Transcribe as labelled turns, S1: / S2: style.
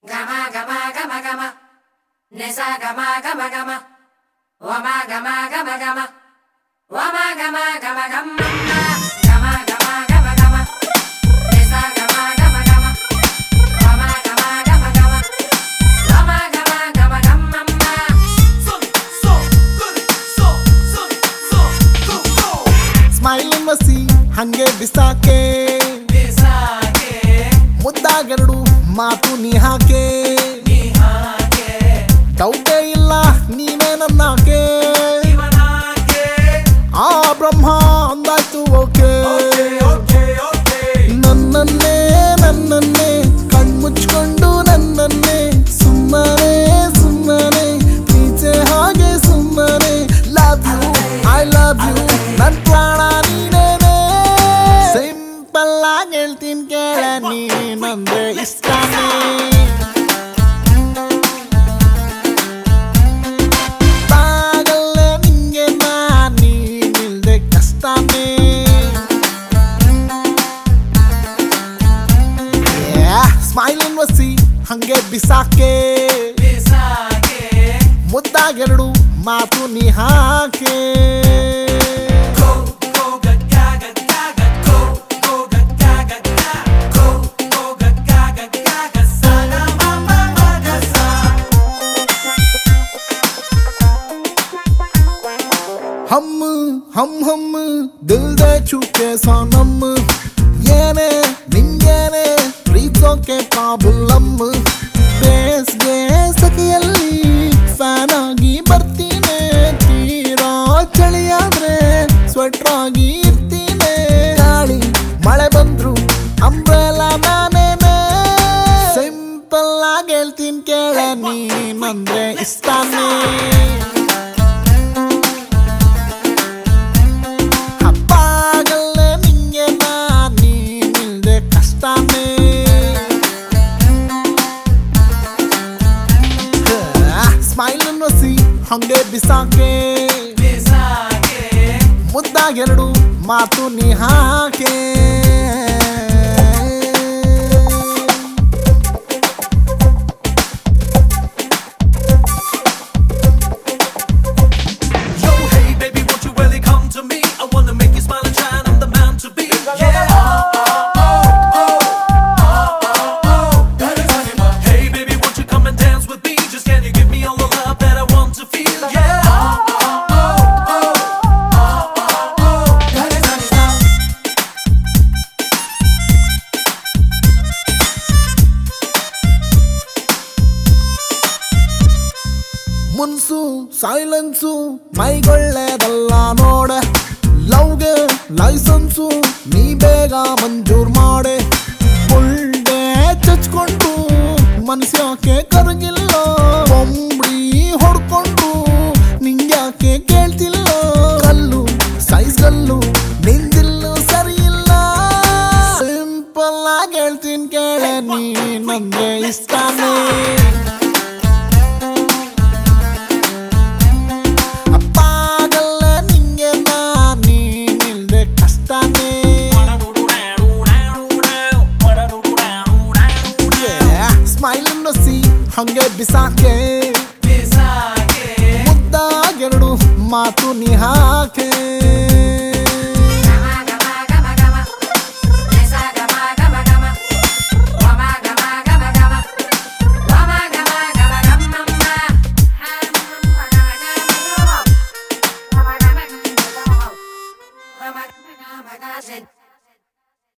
S1: Gama gama gama gama, nesa gama gama gama, wama gama gama gama, wama gama gama gama, gama gama gama gama, nesa gama gama gama, wama gama gama gama, wama gama gama gama.
S2: Smile masi hange bisake ಮುದ್ದಾಗೆರಡು ಮಾತು ನೀ ಹಾಕೆ ಡೌಟೇ ಇಲ್ಲ ನೀನೇ ನನ್ನಾಕೆ ಆ ಬ್ರಹ್ಮ ಅಂದಾಯ್ತು okay ನನ್ನನ್ನೇ ಕಣ್ಮುಚ್ಕೊಂಡು ನನ್ನನ್ನೇ ಸುಮ್ಮನೆ ಪ್ರೀತಿ ಹಾಗೆ ಸುಮ್ಮನೆ love you I love you ನನ್ ಪ್ರಾಣ ನೀನೇನೆ ಸಿಂಪಲ್ ಆಗಿ ಹೇಳ್ತೀನಿ ಕೇಳ ನೀನಂದ್ರೆ ಇಷ್ಟನೇ ಬಾಗಲ್ಲೇ ನಿಂಗೆ ನೀನಿಲ್ದೆ ಕಷ್ಟನೇ ಸ್ಮೈಲಿನ್ ವಸಿ ಹಂಗೆ ಬಿಸಾಕೆ ಮುದ್ದಾಗೆರಡು ಮಾತು ನೀ ಹಾಕೆ हम दिल दे चुके सनम येने निंगेने प्रीतोके ಪ್ರಾಬ್ಲಮ್ ಬೇಸ್ಗೆ ಸಖಿಯಲ್ಲಿ ಫ್ಯಾನ್ ಆಗಿ ಬರ್ತೀನಿ ತೀರಾ ಚಳಿಯಾದ್ರೆ ಸ್ವೆಟರ್ ಆಗಿ ಇರ್ತೀನಿ ಗಾಳಿ ಮಳೆ ಬಂದ್ರು ಅಂಬ್ರೆಲಾ ನಾನೇನೆ ಸಿಂಪಲ್ ಆಗಿ ಹೇಳ್ತೀನಿ ಕೇಳ ನೀನಂದ್ರೆ ಇಷ್ಟನೇ ಸ್ಮೈಲ್ ನೋಸಿ ಹಂಗೆ ಬಿಸಾಕೆ ಮುದ್ದಾಗೆರಡು ಮಾತು ನೀ ಹಾಕೆ ಮುನ್ಸು ಸೈಲೆನ್ಸು ಮೈಗೊಳ್ಳೆದಲ್ಲ ನೋಡ ಲವ್ಗೆ ಲೈಸೆನ್ಸು ನೀ ಬೇಗ ಮಂಜೂರ್ ಮಾಡೆ ಬುಲ್ಡೆ ಚಚ್ಕೊಂಡು ಮನಸ್ಯಾಕೆ ಕರಗಿಲ್ಲ ಬೊಂಬಡಿ ಹೊಡ್ಕೊಂಡು ನಿಂಗ್ಯಾಕೆ ಕೇಳ್ತಿಲ್ಲ ಕಲ್ಲು ಸೈಜ್ ಗಲ್ಲು ನಿಂದಿಲ್ಲು ಸರಿ ಇಲ್ಲ ಸಿಂಪಲ್ ಆಗಿ ಹೇಳ್ತೀನಿ ಕೇಳ ನೀನಂದ್ರೆ ಇಷ್ಟನೇ ಸ್ಮೈಲ್ ನೋಸಿ ಹಂಗೆ ಬಿಸಾಕೆ ಮುದ್ದಾಗೆರಡು ಮಾತು ನೀ ಹಾಕೆ
S1: Magazine.